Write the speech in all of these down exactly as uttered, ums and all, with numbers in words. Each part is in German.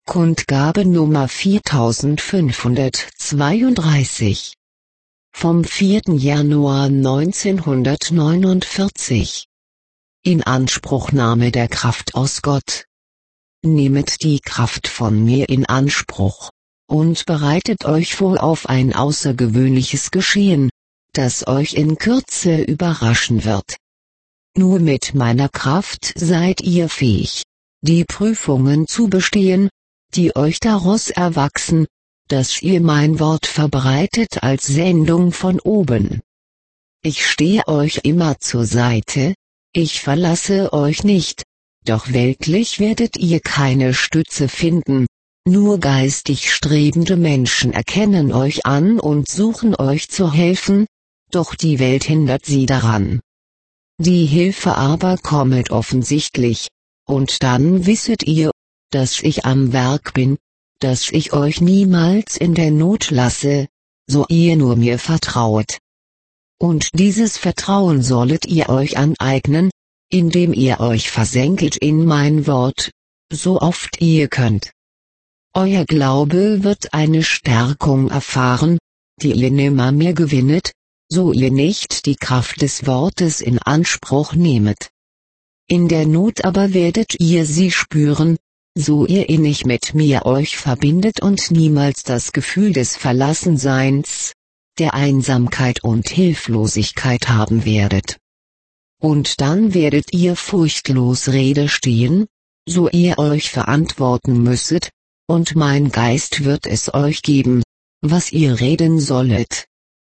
Kundgabe Nummer viertausendfünfhundertzweiunddreißig. Vom vierten Januar neunzehnhundertneunundvierzig. Inanspruchnahme der Kraft aus Gott. Nehmet die Kraft von mir in Anspruch, und bereitet euch vor auf ein außergewöhnliches Geschehen, das euch in Kürze überraschen wird. Nur mit meiner Kraft seid ihr fähig, die Prüfungen zu bestehen, die euch daraus erwachsen, dass ihr mein Wort verbreitet als Sendung von oben. Ich stehe euch immer zur Seite, ich verlasse euch nicht, doch weltlich werdet ihr keine Stütze finden, nur geistig strebende Menschen erkennen euch an und suchen euch zu helfen, doch die Welt hindert sie daran. Die Hilfe aber kommet offensichtlich, und dann wisset ihr, dass ich am Werk bin, dass ich euch niemals in der Not lasse, so ihr nur mir vertrauet. Und dieses Vertrauen sollet ihr euch aneignen, indem ihr euch versenkelt in mein Wort, so oft ihr könnt. Euer Glaube wird eine Stärkung erfahren, die ihr nimmer mehr gewinnet, so ihr nicht die Kraft des Wortes in Anspruch nehmet. In der Not aber werdet ihr sie spüren, so ihr innig mit mir euch verbindet und niemals das Gefühl des Verlassenseins, der Einsamkeit und Hilflosigkeit haben werdet. Und dann werdet ihr furchtlos Rede stehen, so ihr euch verantworten müsset, und mein Geist wird es euch geben, was ihr reden sollet.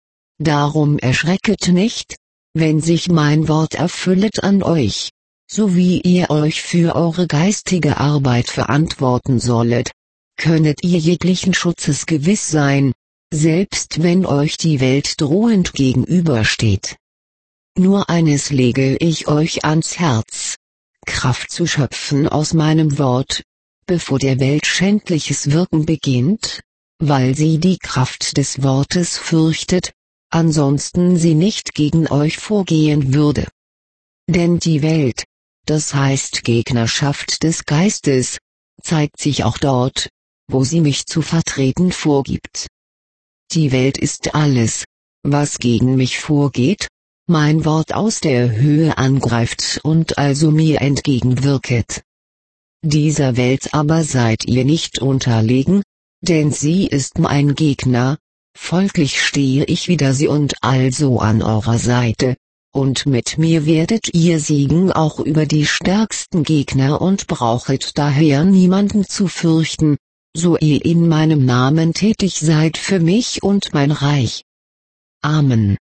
Darum erschrecket nicht, wenn sich mein Wort erfüllet an euch, so wie ihr euch für eure geistige Arbeit verantworten sollet, könnet ihr jeglichen Schutzes gewiss sein, selbst wenn euch die Welt drohend gegenübersteht. Nur eines lege ich euch ans Herz: Kraft zu schöpfen aus meinem Wort, bevor der Welt schändliches Wirken beginnt, weil sie die Kraft des Wortes fürchtet, ansonsten sie nicht gegen euch vorgehen würde. Denn die Welt, das heißt Gegnerschaft des Geistes, zeigt sich auch dort, wo sie mich zu vertreten vorgibt. Die Welt ist alles, was gegen mich vorgeht, mein Wort aus der Höhe angreift und also mir entgegenwirket. Dieser Welt aber seid ihr nicht unterlegen, denn sie ist mein Gegner, folglich stehe ich wider sie und also an eurer Seite, und mit mir werdet ihr siegen auch über die stärksten Gegner und brauchet daher niemanden zu fürchten, so ihr in meinem Namen tätig seid für mich und mein Reich. Amen.